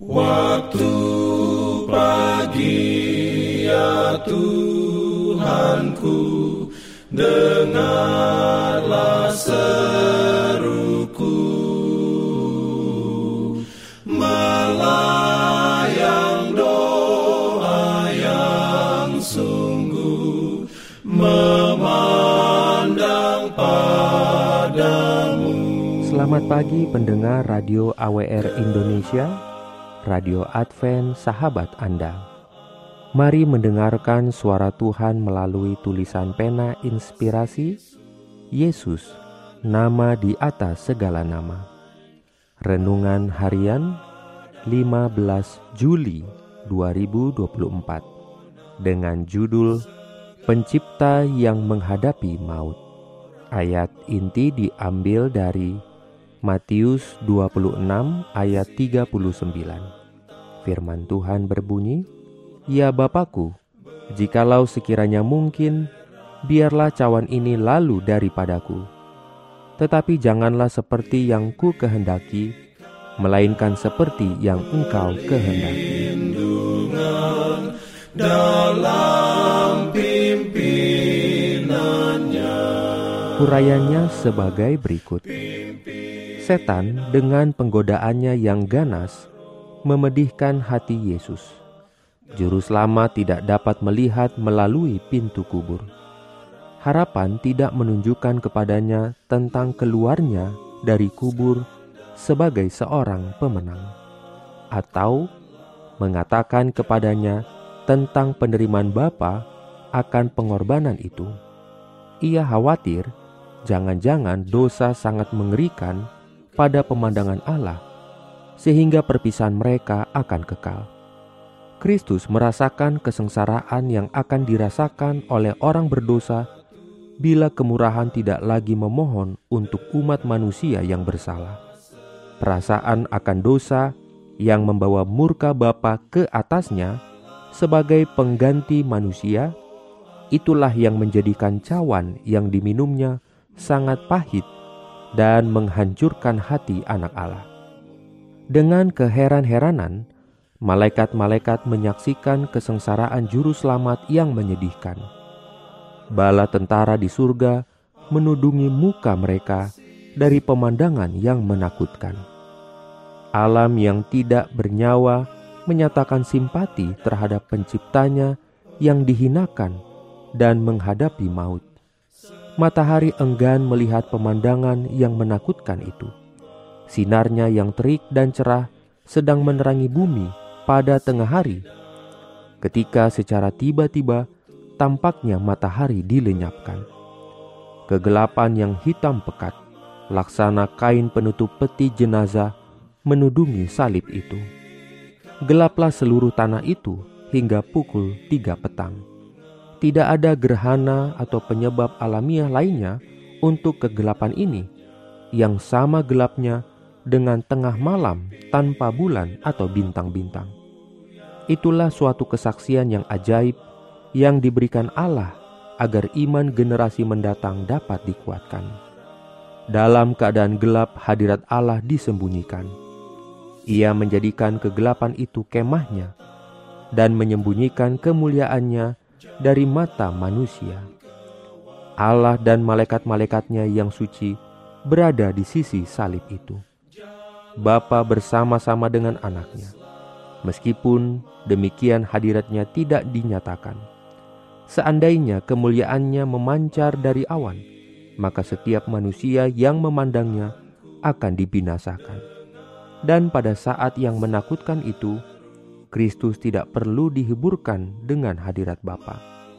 Waktu pagi ya Tuhanku, dengarlah seruku, melayang doa yang sungguh, memandang padamu. Selamat pagi pendengar Radio AWR Indonesia, Radio Advent Sahabat Anda. Mari mendengarkan suara Tuhan melalui tulisan pena inspirasi Yesus, nama di atas segala nama. Renungan harian 15 Juli 2024 dengan judul Pencipta yang menghadapi maut. Ayat inti diambil dari Matius 26 ayat 39. Firman Tuhan berbunyi, "Ya Bapakku, jikalau sekiranya mungkin, biarlah cawan ini lalu daripadaku. Tetapi janganlah seperti yang ku kehendaki, melainkan seperti yang Engkau kehendaki." Dalam pimpinannya. Urayanya sebagai berikut. Setan dengan penggodaannya yang ganas memedihkan hati Yesus. Juru selamat tidak dapat melihat melalui pintu kubur. Harapan tidak menunjukkan kepadanya tentang keluarnya dari kubur sebagai seorang pemenang, atau mengatakan kepadanya tentang penerimaan Bapa akan pengorbanan itu. Ia khawatir jangan-jangan dosa sangat mengerikan pada pemandangan Allah, sehingga perpisahan mereka akan kekal. Kristus merasakan kesengsaraan yang akan dirasakan oleh orang berdosa bila kemurahan tidak lagi memohon untuk umat manusia yang bersalah. Perasaan akan dosa yang membawa murka Bapa ke atasnya sebagai pengganti manusia, itulah yang menjadikan cawan yang diminumnya sangat pahit dan menghancurkan hati anak Allah. Dengan keheran-heranan, malaikat-malaikat menyaksikan kesengsaraan juru selamat yang menyedihkan. Bala tentara di surga menudungi muka mereka dari pemandangan yang menakutkan. Alam yang tidak bernyawa menyatakan simpati terhadap penciptanya yang dihinakan dan menghadapi maut. Matahari enggan melihat pemandangan yang menakutkan itu. Sinarnya yang terik dan cerah sedang menerangi bumi pada tengah hari, ketika secara tiba-tiba tampaknya matahari dilenyapkan. Kegelapan yang hitam pekat, laksana kain penutup peti jenazah, menudungi salib itu. Gelaplah seluruh tanah itu hingga pukul 3 petang. Tidak ada gerhana atau penyebab alamiah lainnya untuk kegelapan ini, yang sama gelapnya dengan tengah malam tanpa bulan atau bintang-bintang. Itulah suatu kesaksian yang ajaib yang diberikan Allah agar iman generasi mendatang dapat dikuatkan. Dalam keadaan gelap, hadirat Allah disembunyikan. Ia menjadikan kegelapan itu kemahnya dan menyembunyikan kemuliaannya dari mata manusia. Allah dan malaikat-malaikatnya yang suci berada di sisi salib itu. Bapa bersama-sama dengan anaknya. Meskipun demikian hadiratnya tidak dinyatakan. Seandainya kemuliaannya memancar dari awan, maka setiap manusia yang memandangnya akan dibinasakan. Dan pada saat yang menakutkan itu, Kristus tidak perlu dihiburkan dengan hadirat Bapa.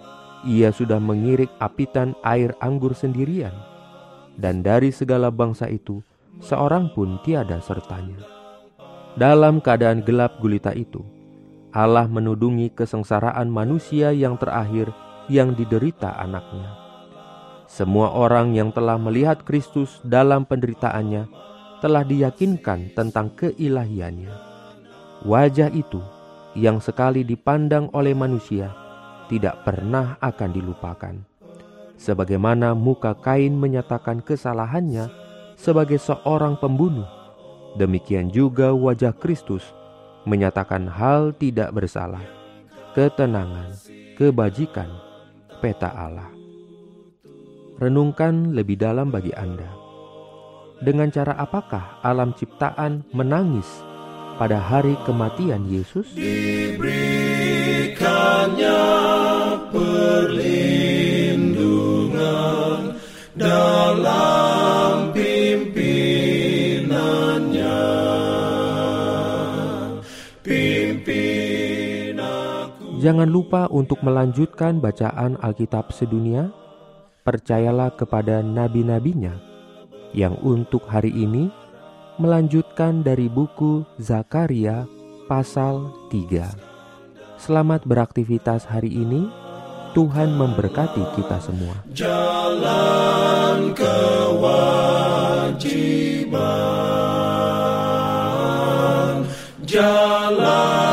Ia sudah mengirik apitan air anggur sendirian, dan dari segala bangsa itu, seorang pun tiada sertanya. Dalam keadaan gelap gulita itu, Allah menudungi kesengsaraan manusia yang terakhir yang diderita anaknya. Semua orang yang telah melihat Kristus dalam penderitaannya telah diyakinkan tentang keilahiannya. Wajah itu yang sekali dipandang oleh manusia tidak pernah akan dilupakan. Sebagaimana muka Kain menyatakan kesalahannya sebagai seorang pembunuh, demikian juga wajah Kristus menyatakan hal tidak bersalah, ketenangan, kebajikan, peta Allah. Renungkan lebih dalam bagi Anda. Dengan cara apakah alam ciptaan menangis pada hari kematian Yesus? Diberikannya perlindungan dalam pimpinannya. Pimpin aku. Jangan lupa untuk melanjutkan bacaan Alkitab sedunia. Percayalah kepada nabi-nabinya yang untuk hari ini melanjutkan dari buku Zakaria pasal 3. Selamat beraktivitas hari ini. Tuhan memberkati kita semua. Jalan kewajiban, jalan